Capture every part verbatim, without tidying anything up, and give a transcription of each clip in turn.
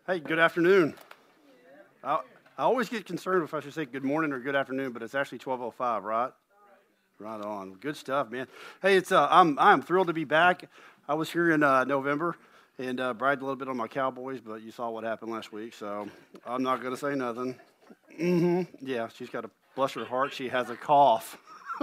Hey, good afternoon. I, I always get concerned if I should say good morning or good afternoon, but it's actually twelve oh five, right? Right on. Good stuff, man. Hey, it's uh, I'm I'm thrilled to be back. I was here in uh, November and uh, bragged a little bit on my Cowboys, but you saw what happened last week, so I'm not going to say nothing. Mm-hmm. Yeah, she's got a bless her heart. She has a cough,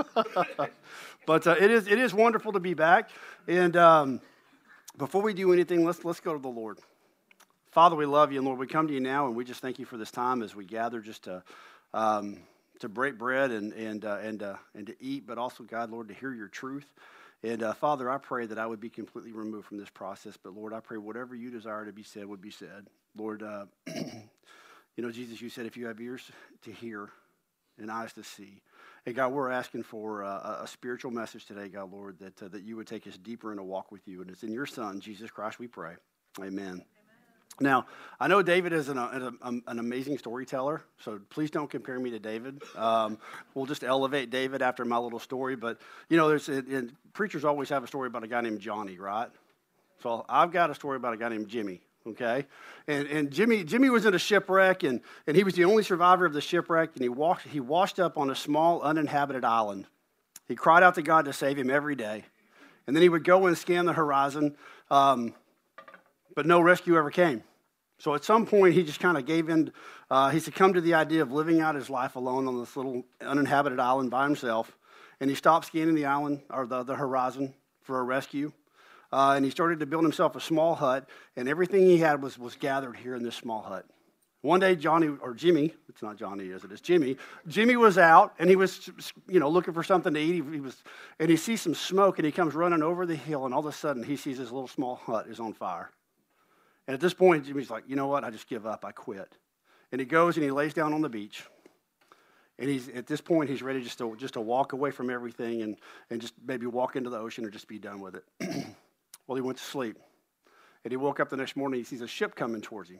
but uh, it is it is wonderful to be back. And um, before we do anything, let's let's go to the Lord. Father, we love you, and Lord, we come to you now, and we just thank you for this time as we gather just to um, to break bread and and uh, and uh, and to eat, but also, God, Lord, to hear your truth. And uh, Father, I pray that I would be completely removed from this process, but Lord, I pray whatever you desire to be said would be said. Lord, uh, you know, Jesus, you said if you have ears to hear and eyes to see. And God, we're asking for uh, a spiritual message today, God, Lord, that uh, that you would take us deeper in a walk with you, and it's in your Son, Jesus Christ, we pray. Amen. Now, I know David is an, an, an amazing storyteller, so please don't compare me to David. Um, we'll just elevate David after my little story. But, you know, there's and preachers always have a story about a guy named Johnny, right? So I've got a story about a guy named Jimmy, okay? And and Jimmy Jimmy was in a shipwreck, and, and he was the only survivor of the shipwreck, and he walked, he washed up on a small, uninhabited island. He cried out to God to save him every day. And then he would go and scan the horizon, um, but no rescue ever came. So at some point, he just kind of gave in. Uh, he succumbed to the idea of living out his life alone on this little uninhabited island by himself. And he stopped scanning the island or the, the horizon for a rescue. Uh, and he started to build himself a small hut. And everything he had was, was gathered here in this small hut. One day, Johnny, or Jimmy, it's not Johnny, is it? It's Jimmy. Jimmy was out, and he was, you know, looking for something to eat. He, he was, and he sees some smoke, and he comes running over the hill. And all of a sudden, he sees his little small hut is on fire. And at this point, Jimmy's like, you know what? I just give up. I quit. And he goes and he lays down on the beach. And he's at this point, he's ready just to just to walk away from everything and, and just maybe walk into the ocean or just be done with it. Well, he went to sleep. And he woke up the next morning. He sees a ship coming towards him.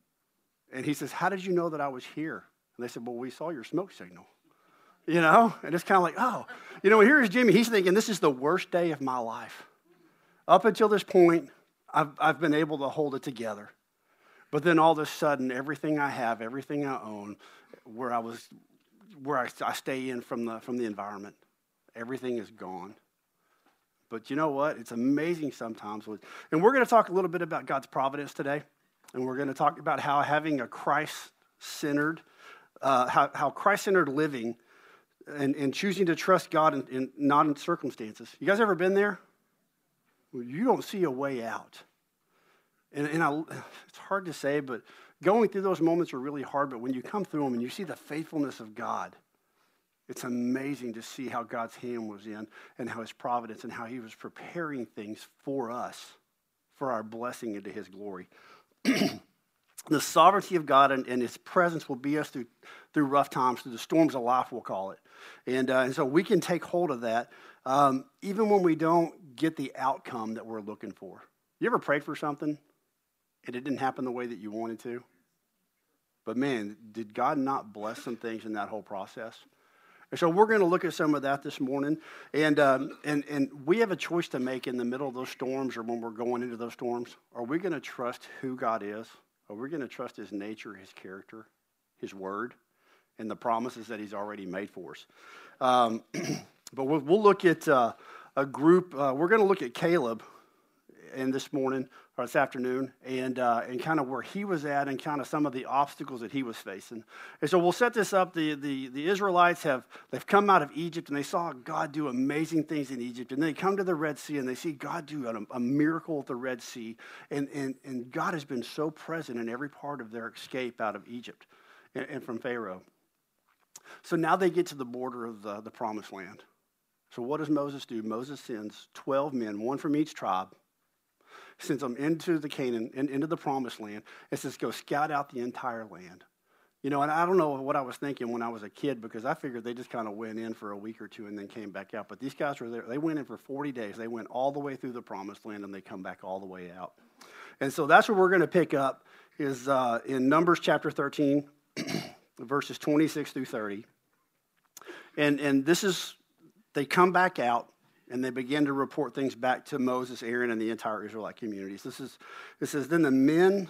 And he says, how did you know that I was here? And they said, well, we saw your smoke signal. You know? And it's kind of like, oh. You know, here's Jimmy. He's thinking, this is the worst day of my life. Up until this point, I've, I've been able to hold it together. But then all of a sudden, everything I have, everything I own, where I was, where I, I stay in from the from the environment, everything is gone. But you know what? It's amazing sometimes. With, and we're going to talk a little bit about God's providence today. And we're going to talk about how having a Christ-centered, uh, how, how Christ-centered living and, and choosing to trust God in, in not in circumstances. You guys ever been there? You don't see a way out. And, and I, it's hard to say, but going through those moments are really hard. But when you come through them and you see the faithfulness of God, it's amazing to see how God's hand was in and how his providence and how he was preparing things for us, for our blessing into his glory. The sovereignty of God and, and his presence will be us through, through rough times, through the storms of life, we'll call it. And, uh, and so we can take hold of that, um, even when we don't get the outcome that we're looking for. You ever prayed for something and it didn't happen the way that you wanted to? But man, did God not bless some things in that whole process? And so we're going to look at some of that this morning. And, um, and, and we have a choice to make in the middle of those storms or when we're going into those storms. Are we going to trust who God is? Are we going to trust his nature, his character, his word, and the promises that he's already made for us? Um, but we'll, we'll look at uh, a group. Uh, we're going to look at Caleb in this morning or this afternoon and uh, and kind of where he was at and kind of some of the obstacles that he was facing. And so we'll set this up. The, the, the Israelites have, they've come out of Egypt and they saw God do amazing things in Egypt. And they come to the Red Sea and they see God do a, a miracle at the Red Sea. And, and, and God has been so present in every part of their escape out of Egypt and, and from Pharaoh. So now they get to the border of the, the Promised Land. So what does Moses do? Moses sends twelve men, one from each tribe, sends them into the Canaan, and into the Promised Land, and says, go scout out the entire land. You know, and I don't know what I was thinking when I was a kid, because I figured they just kind of went in for a week or two and then came back out. But these guys were there. They went in for forty days. They went all the way through the Promised Land, and they come back all the way out. And so that's where we're going to pick up is uh, in Numbers chapter thirteen, verses twenty-six through thirty. And, and this is, they come back out. And they begin to report things back to Moses, Aaron, and the entire Israelite communities. This is, it says, then the men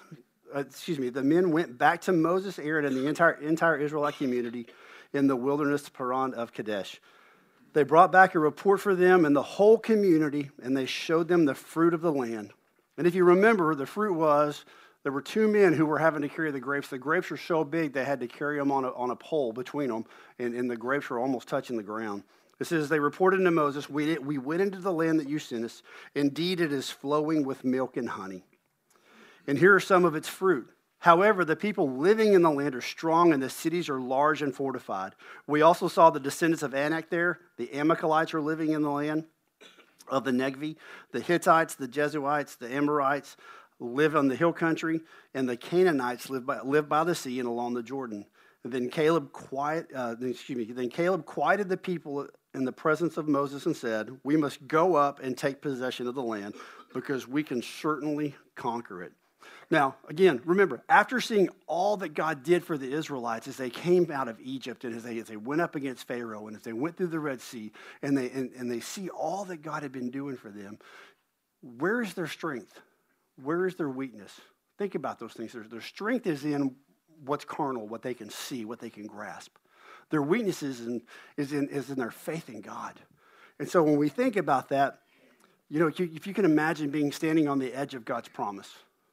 uh, excuse me, the men went back to Moses, Aaron, and the entire, entire Israelite community in the wilderness Paran of Kadesh. They brought back a report for them and the whole community, and they showed them the fruit of the land. And if you remember, the fruit was, there were two men who were having to carry the grapes. The grapes were so big, they had to carry them on a, on a pole between them, and, and the grapes were almost touching the ground. It says, they reported to Moses, we, we went into the land that you sent us. Indeed, it is flowing with milk and honey. And here are some of its fruit. However, the people living in the land are strong, and the cities are large and fortified. We also saw the descendants of Anak there. The Amalekites are living in the land of the Negev. The Hittites, the Jebusites, the Amorites live on the hill country, and the Canaanites live by, live by the sea and along the Jordan. And then Caleb quiet, uh, excuse me. Then Caleb quieted the people in the presence of Moses and said, "We must go up and take possession of the land, because we can certainly conquer it." Now, again, remember, after seeing all that God did for the Israelites as they came out of Egypt and as they, as they went up against Pharaoh and as they went through the Red Sea and they, and, and they see all that God had been doing for them, where is their strength? Where is their weakness? Think about those things. Their, their strength is in what's carnal, what they can see, what they can grasp. Their weakness is in, is in, is in their faith in God. And so when we think about that, you know, if you can imagine being standing on the edge of God's promise,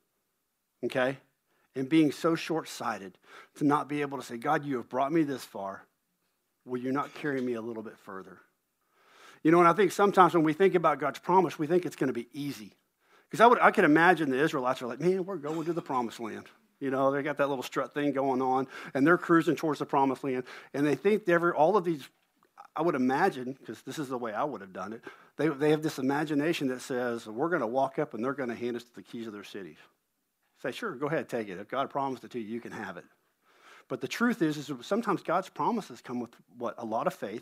okay, and being so short-sighted to not be able to say, God, you have brought me this far. Will you not carry me a little bit further? You know, and I think sometimes when we think about God's promise, we think it's going to be easy. Because I would, I could imagine the Israelites are like, man, we're going to the promised land. You know, they got that little strut thing going on, and they're cruising towards the promised land. And they think they ever, all of these, I would imagine, because this is the way I would have done it, they, they have this imagination that says, we're going to walk up and they're going to hand us the keys of their cities. Say, sure, go ahead, take it. If God promised it to you, you can have it. But the truth is, is sometimes God's promises come with, what, a lot of faith,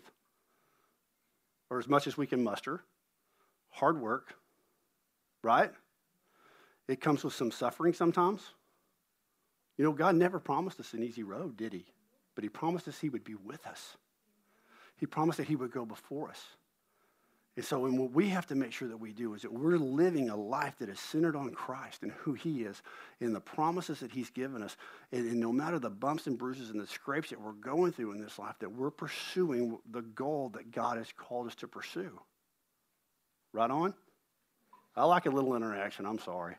or as much as we can muster, hard work, right? It comes with some suffering sometimes. You know, God never promised us an easy road, did he? But he promised us he would be with us. He promised that he would go before us. And so and what we have to make sure that we do is that we're living a life that is centered on Christ and who he is and the promises that he's given us. And, and no matter the bumps and bruises and the scrapes that we're going through in this life, that we're pursuing the goal that God has called us to pursue. Right on? I like a little interaction. I'm sorry.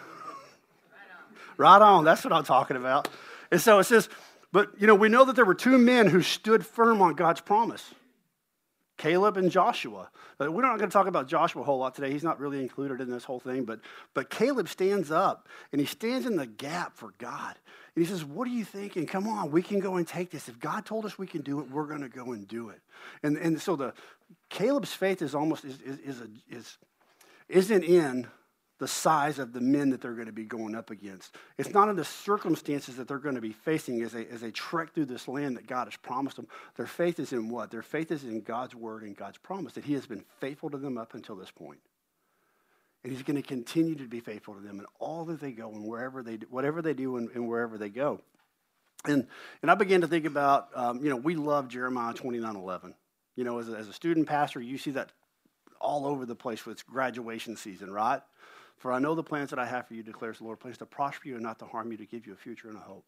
Right on. That's what I'm talking about. And so it says, but, you know, we know that there were two men who stood firm on God's promise. Caleb and Joshua. We're not going to talk about Joshua a whole lot today. He's not really included in this whole thing. But, but Caleb stands up, and he stands in the gap for God. And he says, what are you thinking? Come on, we can go and take this. If God told us we can do it, we're going to go and do it. And, and so the Caleb's faith is almost, is, is, is, a, is isn't in the size of the men that they're going to be going up against. It's not in the circumstances that they're going to be facing as they, as they trek through this land that God has promised them. Their faith is in what? Their faith is in God's word and God's promise, that he has been faithful to them up until this point. And he's going to continue to be faithful to them in all that they go and wherever they do, whatever they do and, and wherever they go. And and I began to think about, um, you know, we love Jeremiah twenty-nine eleven. You know, as a, as a student pastor, you see that all over the place with graduation season, right? For I know the plans that I have for you, declares the Lord, plans to prosper you and not to harm you, to give you a future and a hope.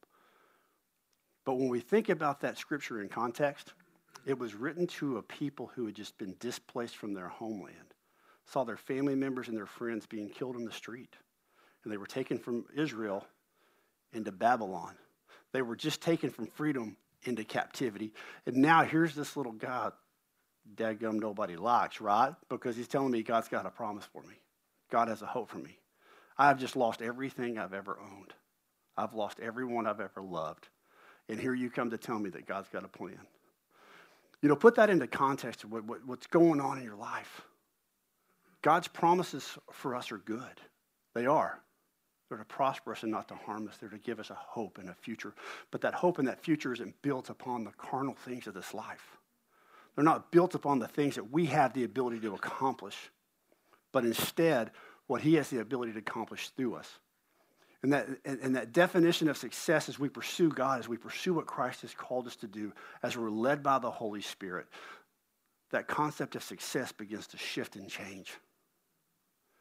But when we think about that scripture in context, it was written to a people who had just been displaced from their homeland, saw their family members and their friends being killed in the street, and they were taken from Israel into Babylon. They were just taken from freedom into captivity. And now here's this little guy, dadgum nobody likes, right? Because he's telling me God's got a promise for me. God has a hope for me. I've just lost everything I've ever owned. I've lost everyone I've ever loved. And here you come to tell me that God's got a plan. You know, put that into context of what, what, what's going on in your life. God's promises for us are good. They are. They're to prosper us and not to harm us. They're to give us a hope and a future. But that hope and that future isn't built upon the carnal things of this life. They're not built upon the things that we have the ability to accomplish, but instead what he has the ability to accomplish through us. And that, and, and that definition of success as we pursue God, as we pursue what Christ has called us to do, as we're led by the Holy Spirit, that concept of success begins to shift and change.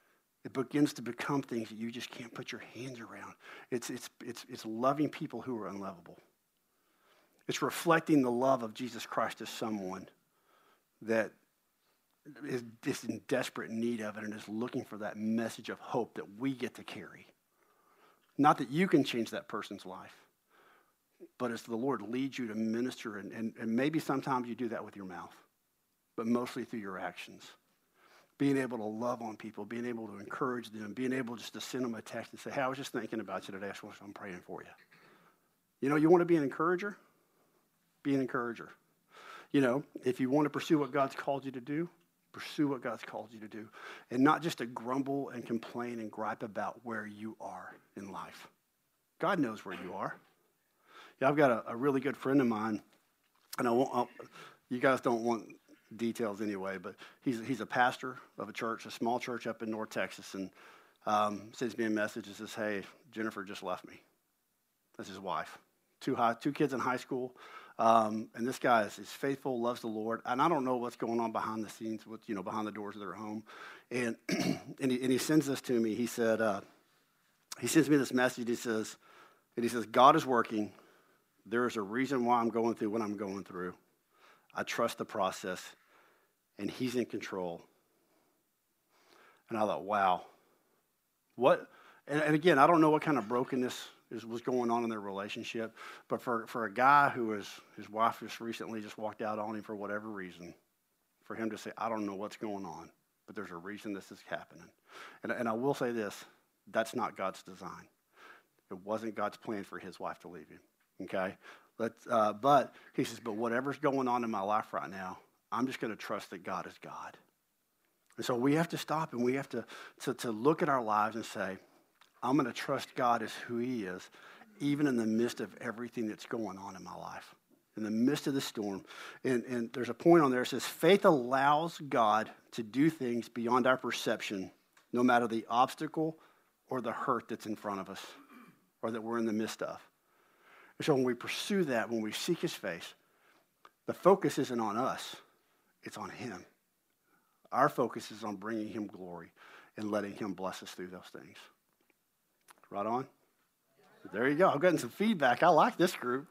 It begins to become things that you just can't put your hands around. It's, it's, it's, it's loving people who are unlovable. It's reflecting the love of Jesus Christ to someone that is just in desperate need of it and is looking for that message of hope that we get to carry. Not that you can change that person's life, but as the Lord leads you to minister, and, and, and maybe sometimes you do that with your mouth, but mostly through your actions. Being able to love on people, being able to encourage them, being able just to send them a text and say, hey, I was just thinking about you today, so I'm praying for you. You know, you want to be an encourager? Be an encourager. You know, if you want to pursue what God's called you to do, pursue what God's called you to do. And not just to grumble and complain and gripe about where you are in life. God knows where you are. Yeah, I've got a, a really good friend of mine, and I won't, I'll, you guys don't want details anyway, but he's he's a pastor of a church, a small church up in North Texas, and um, sends me a message and says, hey, Jennifer just left me. That's his wife. Two high, two kids in high school. Um, and this guy is, is faithful, loves the Lord. And I don't know what's going on behind the scenes, with, you know, behind the doors of their home. And and, he, and he sends this to me. He said, uh, he sends me this message. He says, and he says, God is working. There is a reason why I'm going through what I'm going through. I trust the process, and he's in control. And I thought, wow. What? And, and again, I don't know what kind of brokenness is, was going on in their relationship, but for, for a guy who is, his wife just recently just walked out on him for whatever reason, for him to say, I don't know what's going on, but there's a reason this is happening. And, and I will say this, that's not God's design. It wasn't God's plan for his wife to leave him, okay? Let's, uh, but he says, but whatever's going on in my life right now, I'm just going to trust that God is God. And so we have to stop and we have to, to, to look at our lives and say, I'm going to trust God as who he is, even in the midst of everything that's going on in my life, in the midst of the storm. And, and there's a point on there that says, faith allows God to do things beyond our perception, no matter the obstacle or the hurt that's in front of us or that we're in the midst of. And so when we pursue that, when we seek his face, the focus isn't on us, it's on him. Our focus is on bringing him glory and letting him bless us through those things. Right on? There you go. I'm getting some feedback. I like this group.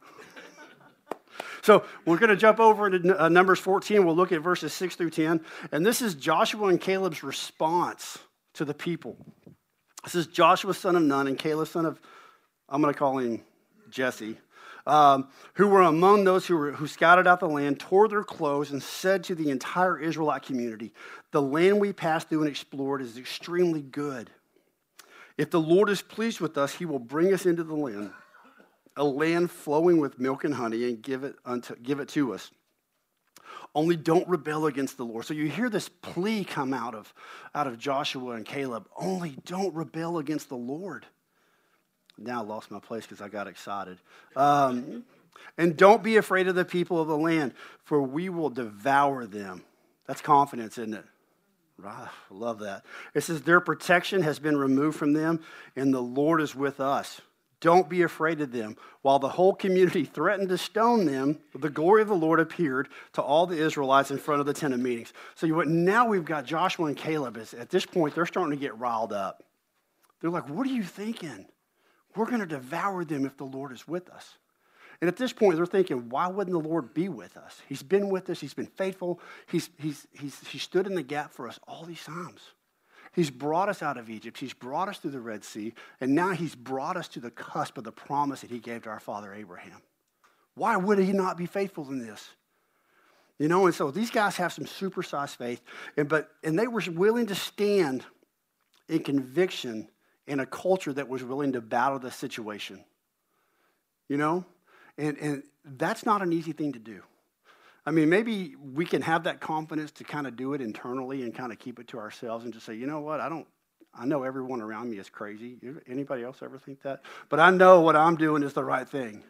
So we're going to jump over to uh, Numbers fourteen. We'll look at verses six through ten. And this is Joshua and Caleb's response to the people. This is Joshua, son of Nun, and Caleb, son of, I'm going to call him Jesse, um, who were among those who, were, who scouted out the land, tore their clothes, and said to the entire Israelite community, the land we passed through and explored is extremely good. If the Lord is pleased with us, he will bring us into the land, a land flowing with milk and honey, and give it unto, give it to us. Only don't rebel against the Lord. So you hear this plea come out of, out of Joshua and Caleb. Only don't rebel against the Lord. Now I lost my place because I got excited. Um, and don't be afraid of the people of the land, for we will devour them. That's confidence, isn't it? Right, I love that. It says, their protection has been removed from them, and the Lord is with us. Don't be afraid of them. While the whole community threatened to stone them, the glory of the Lord appeared to all the Israelites in front of the tent of meetings. So you, now we've got Joshua and Caleb. At this point, they're starting to get riled up. They're like, what are you thinking? We're going to devour them if the Lord is with us. And at this point, they're thinking, why wouldn't the Lord be with us? He's been with us. He's been faithful. He's, he's, he's, he stood in the gap for us all these times. He's brought us out of Egypt. He's brought us through the Red Sea. And now he's brought us to the cusp of the promise that he gave to our father Abraham. Why would he not be faithful in this? You know, and so these guys have some supersized faith. And, but, and they were willing to stand in conviction in a culture that was willing to battle the situation. You know? And, and that's not an easy thing to do. I mean, maybe we can have that confidence to kind of do it internally and kind of keep it to ourselves and just say, you know what, I don't, I know everyone around me is crazy. Anybody else ever think that? But I know what I'm doing is the right thing.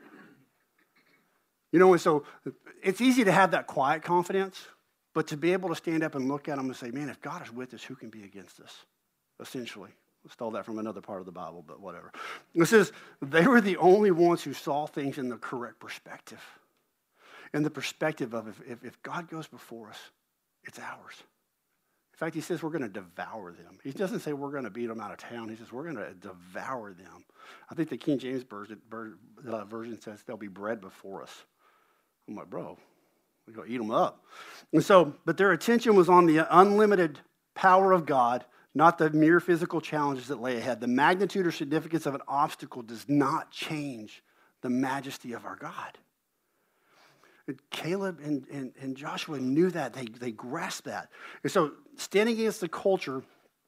You know, and so it's easy to have that quiet confidence, but to be able to stand up and look at them and say, man, if God is with us, who can be against us? Essentially. I stole that from another part of the Bible, but whatever. It says, they were the only ones who saw things in the correct perspective. In the perspective of if, if, if God goes before us, it's ours. fact, he says we're going to devour them. He doesn't say we're going to beat them out of town. He says we're going to devour them. I think the King James version, uh, version says they'll be bread before us. I'm like, bro, we're going to eat them up. And so, but their attention was on the unlimited power of God, not the mere physical challenges that lay ahead. The magnitude or significance of an obstacle does not change the majesty of our God. And Caleb and, and, and Joshua knew that. They, they grasped that. And so standing against the culture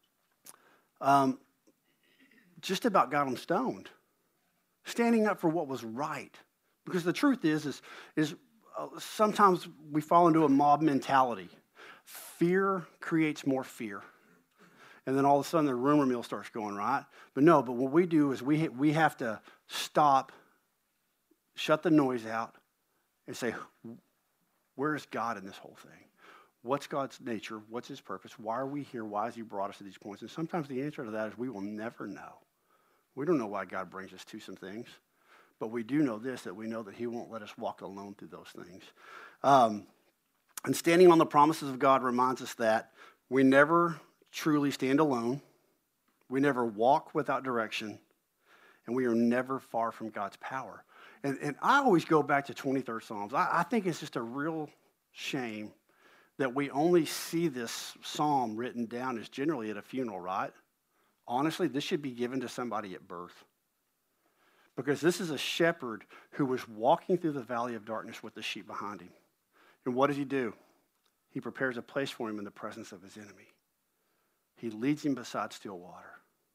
um, just about got them stoned. Standing up for what was right. Because the truth is, is, is uh, sometimes we fall into a mob mentality. Fear creates more fear. And then all of a sudden the rumor mill starts going, right? But no, but what we do is we we have to stop, shut the noise out, and say, where is God in this whole thing? What's God's nature? What's his purpose? Why are we here? Why has he brought us to these points? And sometimes the answer to that is we will never know. We don't know why God brings us to some things. But we do know this, that we know that he won't let us walk alone through those things. Um, and standing on the promises of God reminds us that we never truly stand alone. We never walk without direction. And we are never far from God's power. And, and I always go back to twenty-third Psalms. I, I think it's just a real shame that we only see this psalm written down as generally at a funeral, right? Honestly, this should be given to somebody at birth. Because this is a shepherd who was walking through the valley of darkness with the sheep behind him. And what does he do? He prepares a place for him in the presence of his enemy. He leads him beside still water.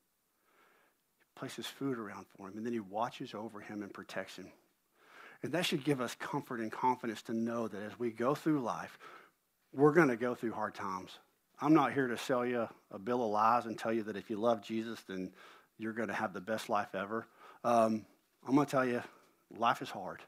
He places food around for him, and then he watches over him and protects him. And that should give us comfort and confidence to know that as we go through life, we're going to go through hard times. I'm not here to sell you a bill of lies and tell you that if you love Jesus, then you're going to have the best life ever. Um, I'm going to tell you, life is hard.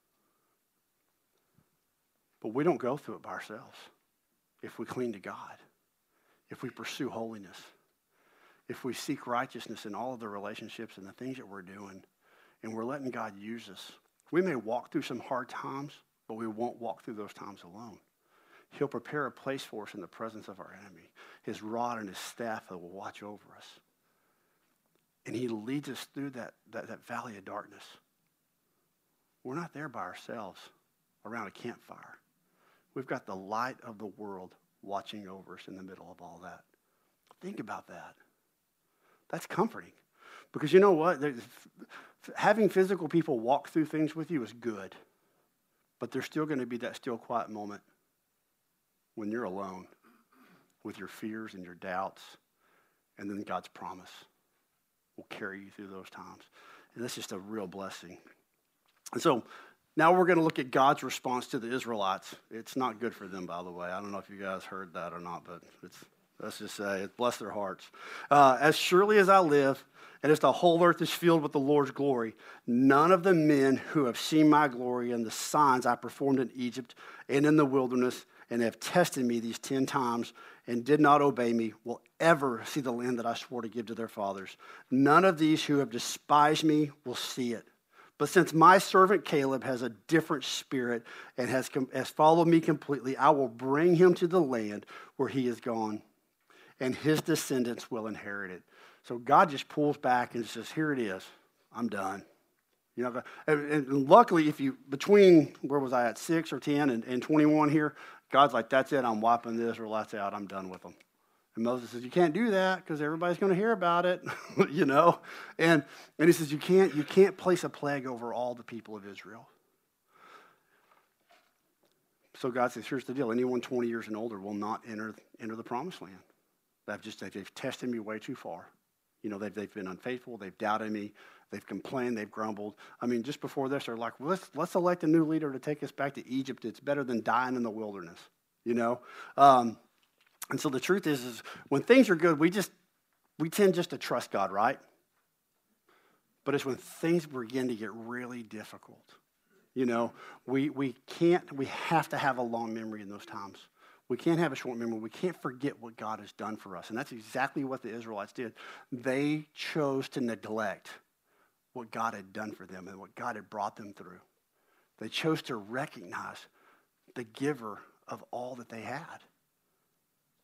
But we don't go through it by ourselves if we cling to God, if we pursue holiness, if we seek righteousness in all of the relationships and the things that we're doing, and we're letting God use us. We may walk through some hard times, but we won't walk through those times alone. He'll prepare a place for us in the presence of our enemy. His rod and his staff that will watch over us. And he leads us through that, that, that valley of darkness. We're not there by ourselves around a campfire. We've got the light of the world watching over us in the middle of all that. Think about that. That's comforting. Because you know what? There's, having physical people walk through things with you is good. But there's still going to be that still quiet moment when you're alone with your fears and your doubts, and then God's promise will carry you through those times. And that's just a real blessing. And so now we're going to look at God's response to the Israelites. It's not good for them, by the way. I don't know if you guys heard that or not, but it's, let's just say it. Bless their hearts. Uh, as surely as I live, and as the whole earth is filled with the Lord's glory, none of the men who have seen my glory and the signs I performed in Egypt and in the wilderness and have tested me these ten times and did not obey me will ever see the land that I swore to give to their fathers. None of these who have despised me will see it. But since my servant Caleb has a different spirit and has, has followed me completely, I will bring him to the land where he is gone, and his descendants will inherit it. So God just pulls back and says, here it is. I'm done. You know, and, and luckily, if you, between, where was I at, six or ten and, and twenty-one here, God's like, that's it. I'm wiping the Israelites out. I'm done with them. And Moses says, you can't do that because everybody's going to hear about it, you know. And and he says, you can't you can't place a plague over all the people of Israel. So God says, here's the deal. Anyone twenty years and older will not enter enter the promised land. They've just they've tested me way too far. You know, they've they've been unfaithful. They've doubted me. They've complained. They've grumbled. I mean, just before this, they're like, well, let's let's elect a new leader to take us back to Egypt. It's better than dying in the wilderness. You know. Um, And so the truth is, is when things are good, we just, we tend just to trust God, right? But it's when things begin to get really difficult. You know, we we can't, we have to have a long memory in those times. We can't have a short memory. We can't forget what God has done for us. And that's exactly what the Israelites did. They chose to neglect what God had done for them and what God had brought them through. They chose to recognize the giver of all that they had.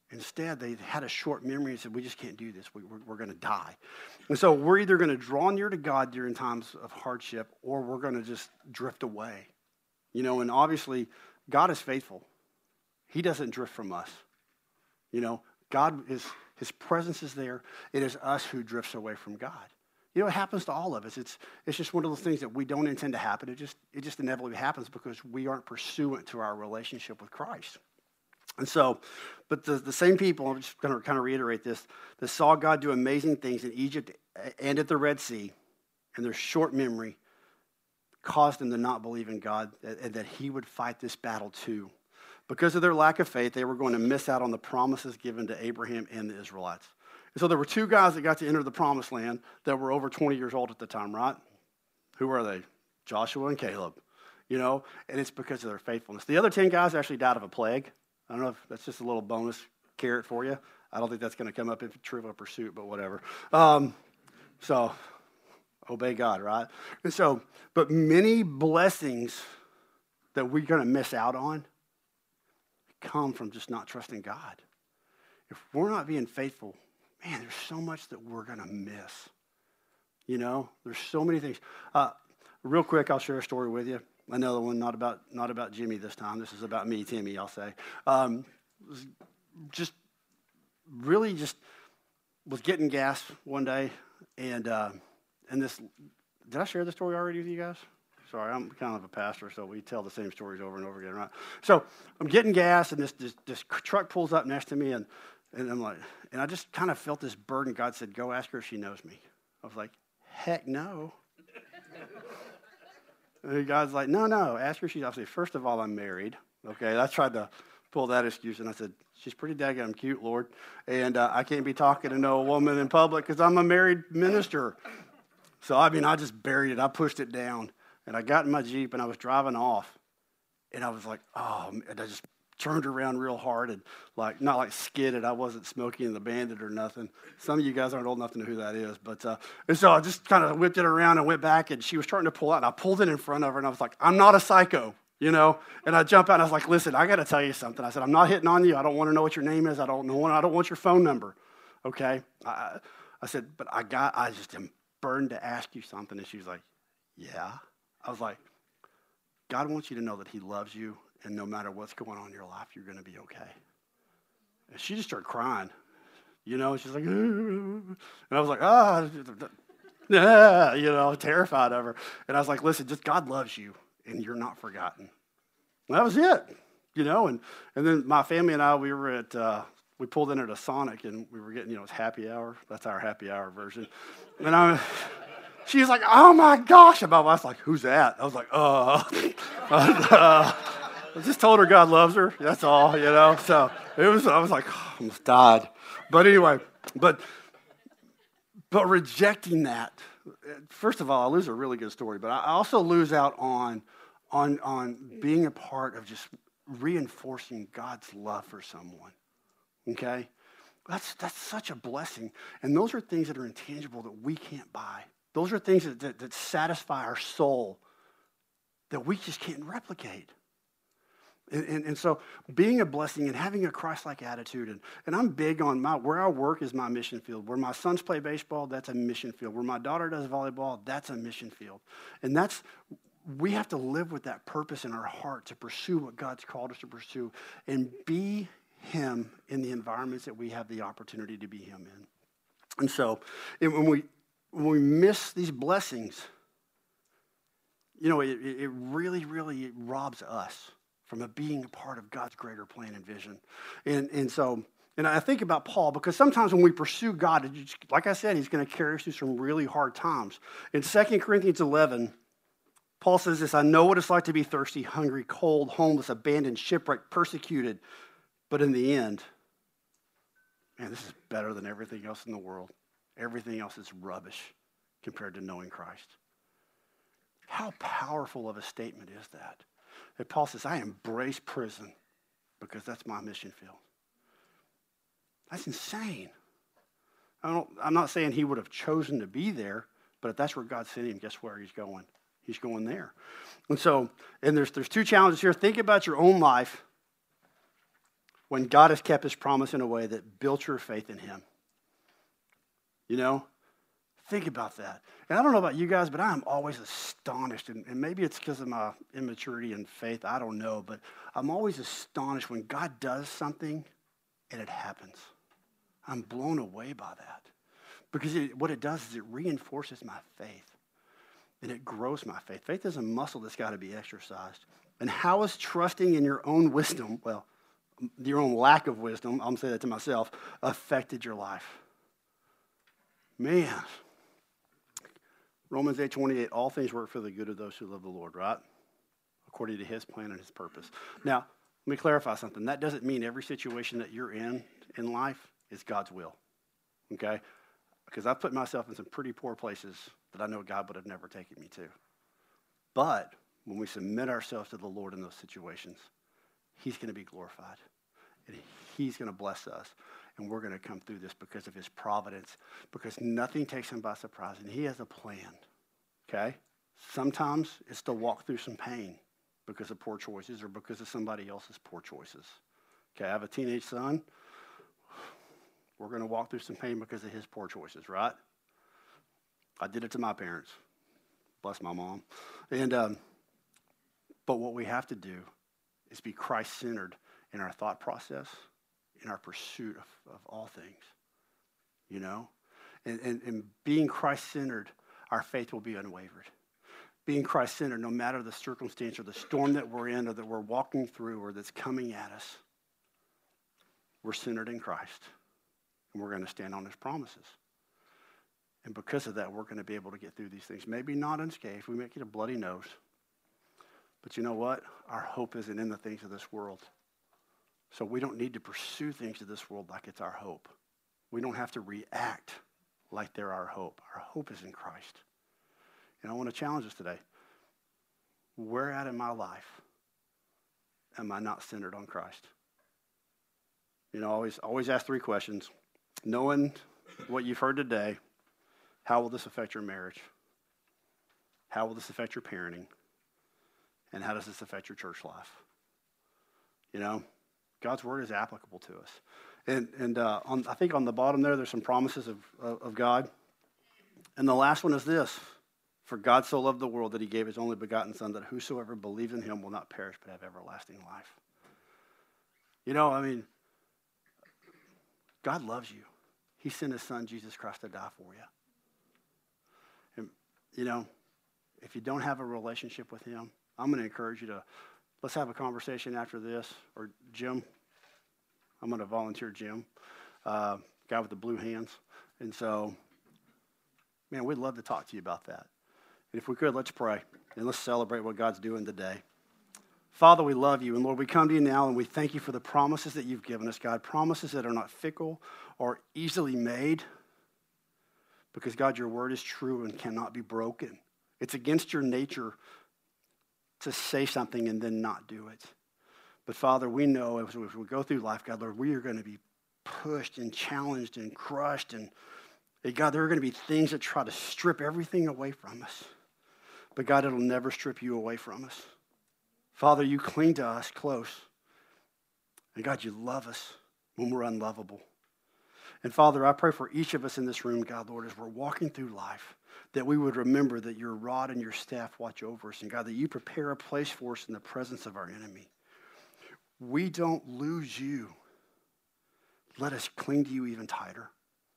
Instead, they had a short memory and said, we just can't do this. We, we're we're going to die. And so we're either going to draw near to God during times of hardship, or we're going to just drift away. You know, and obviously, God is faithful. He doesn't drift from us. You know, God is, his presence is there. It is us who drifts away from God. You know, it happens to all of us. It's it's just one of those things that we don't intend to happen. It just it just inevitably happens because we aren't pursuant to our relationship with Christ. And so, but the, the same people, I'm just going to kind of reiterate this, that saw God do amazing things in Egypt and at the Red Sea, and their short memory caused them to not believe in God and that he would fight this battle too. Because of their lack of faith, they were going to miss out on the promises given to Abraham and the Israelites. And so there were two guys that got to enter the promised land that were over twenty years old at the time, right? Who were they? Joshua and Caleb. You know, and it's because of their faithfulness. The other ten guys actually died of a plague. I don't know if that's just a little bonus carrot for you. I don't think that's going to come up in Trivial Pursuit, but whatever. Um, so, obey God, right? And so, but many blessings that we're going to miss out on come from just not trusting God. If we're not being faithful, man, there's so much that we're going to miss. You know, there's so many things. Uh, real quick, I'll share a story with you. Another one, not about not about Jimmy this time. This is about me, Timmy, I'll say. Um, just really just was getting gas one day, and uh, and this, did I share the story already with you guys? Sorry, I'm kind of a pastor, so we tell the same stories over and over again, right? So I'm getting gas, and this this, this truck pulls up next to me, and, and I'm like, and I just kind of felt this burden. God said, go ask her if she knows me. I was like, heck no. And the guy's like, no, no, ask her. She's, I said, first of all, I'm married. Okay, I tried to pull that excuse, and I said, she's pretty daggone cute, Lord, and uh, I can't be talking to no woman in public because I'm a married minister. So, I mean, I just buried it. I pushed it down, and I got in my Jeep, and I was driving off, and I was like, oh, and I just turned around real hard and, like, not like skidded. I wasn't Smokey and the Bandit or nothing. Some of you guys aren't old enough to know who that is. But uh, and so I just kind of whipped it around and went back, and she was starting to pull out, and I pulled it in front of her, and I was like, I'm not a psycho, you know? And I jump out, and I was like, listen, I got to tell you something. I said, I'm not hitting on you. I don't want to know what your name is. I don't know. I don't want your phone number, okay? I, I said, but I got, I just am burned to ask you something. And she was like, yeah. I was like, God wants you to know that he loves you, and no matter what's going on in your life, you're going to be okay. And she just started crying. You know, she's like, and I was like, ah, oh, you know, terrified of her. And I was like, listen, just God loves you, and you're not forgotten. And that was it, you know. And, and then my family and I, we were at, uh, we pulled in at a Sonic, and we were getting, you know, it's happy hour. That's our happy hour version. And I she was like, oh, my gosh. And my wife's like, who's that? I was like, uh, uh I just told her God loves her. That's all, you know. So it was. I was like, oh, I almost died. But anyway, but but rejecting that. First of all, I lose a really good story, but I also lose out on on on being a part of just reinforcing God's love for someone. Okay, that's that's such a blessing, and those are things that are intangible that we can't buy. Those are things that that, that satisfy our soul that we just can't replicate. And, and, and so being a blessing and having a Christ-like attitude, and, and I'm big on my, where I work is my mission field. Where my sons play baseball, that's a mission field. Where my daughter does volleyball, that's a mission field. And that's, we have to live with that purpose in our heart to pursue what God's called us to pursue and be him in the environments that we have the opportunity to be him in. And so and when we when we miss these blessings, you know, it, it really, really robs us from a being a part of God's greater plan and vision. And and so, and I think about Paul, because sometimes when we pursue God, like I said, he's going to carry us through some really hard times. In Second Corinthians eleven, Paul says this, I know what it's like to be thirsty, hungry, cold, homeless, abandoned, shipwrecked, persecuted. But in the end, man, this is better than everything else in the world. Everything else is rubbish compared to knowing Christ. How powerful of a statement is that? That Paul says, I embrace prison because that's my mission field. That's insane. I don't, I'm not saying he would have chosen to be there, but if that's where God sent him, guess where he's going? He's going there. And so, and there's there's two challenges here. Think about your own life. when God has kept his promise in a way that built your faith in him. You know, think about that. And I don't know about you guys, but I'm always astonished, and, and maybe it's because of my immaturity and faith, I don't know, but I'm always astonished when God does something and it happens. I'm blown away by that. Because it, what it does is it reinforces my faith, and it grows my faith. Faith is a muscle that's got to be exercised. And how is trusting in your own wisdom, well, your own lack of wisdom, I'm going to say that to myself, affected your life? Man. Romans eight twenty-eight, all things work for the good of those who love the Lord, right? According to his plan and his purpose. Now, let me clarify something. That doesn't mean every situation that you're in in life is God's will, okay? Because I've put myself in some pretty poor places that I know God would have never taken me to. But when we submit ourselves to the Lord in those situations, he's going to be glorified. And he's going to bless us. And we're going to come through this because of his providence. Because nothing takes him by surprise. And he has a plan. Okay? Sometimes it's to walk through some pain because of poor choices or because of somebody else's poor choices. Okay, I have a teenage son. We're going to walk through some pain because of his poor choices, right? I did it to my parents. Bless my mom. And um, but what we have to do is be Christ-centered in our thought process, in our pursuit of, of all things, you know? And, and, and being Christ-centered, our faith will be unwavered. Being Christ-centered, no matter the circumstance or the storm that we're in or that we're walking through or that's coming at us, we're centered in Christ. And we're going to stand on his promises. And because of that, we're going to be able to get through these things. Maybe not unscathed. We may get a bloody nose. But you know what? Our hope isn't in the things of this world. So we don't need to pursue things of this world like it's our hope. We don't have to react like they're our hope. Our hope is in Christ. And I want to challenge us today. Where at in my life am I not centered on Christ? You know, always, always ask three questions. Knowing what you've heard today, how will this affect your marriage? How will this affect your parenting? And how does this affect your church life? You know, God's word is applicable to us. And and uh, on, I think on the bottom there, there's some promises of, of, of God. And the last one is this. For God so loved the world that he gave his only begotten son, that whosoever believes in him will not perish but have everlasting life. You know, I mean, God loves you. He sent his son, Jesus Christ, to die for you. And, you know, if you don't have a relationship with him, I'm going to encourage you to, let's have a conversation after this. Or Jim, I'm going to volunteer Jim, uh, guy with the blue hands. And so, man, we'd love to talk to you about that. And if we could, let's pray. And let's celebrate what God's doing today. Father, we love you. And Lord, we come to you now and we thank you for the promises that you've given us, God. Promises that are not fickle or easily made. Because, God, your word is true and cannot be broken. It's against your nature to say something and then not do it. But, Father, we know as we go through life, God, Lord, we are going to be pushed and challenged and crushed. And, God, there are going to be things that try to strip everything away from us. But, God, it'll never strip you away from us. Father, you cling to us close. And, God, you love us when we're unlovable. And, Father, I pray for each of us in this room, God, Lord, as we're walking through life, that we would remember that your rod and your staff watch over us. And, God, that you prepare a place for us in the presence of our enemy. We don't lose you. Let us cling to you even tighter.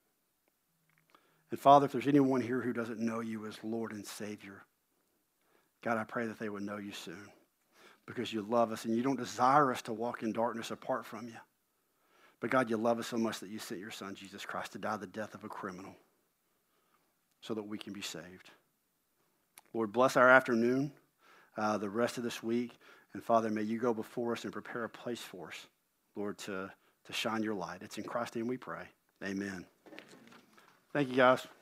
And, Father, if there's anyone here who doesn't know you as Lord and Savior, God, I pray that they would know you soon. Because you love us and you don't desire us to walk in darkness apart from you. But God, you love us so much that you sent your son, Jesus Christ, to die the death of a criminal so that we can be saved. Lord, bless our afternoon, uh, the rest of this week. And Father, may you go before us and prepare a place for us, Lord, to, to shine your light. It's in Christ's name we pray. Amen. Thank you, guys.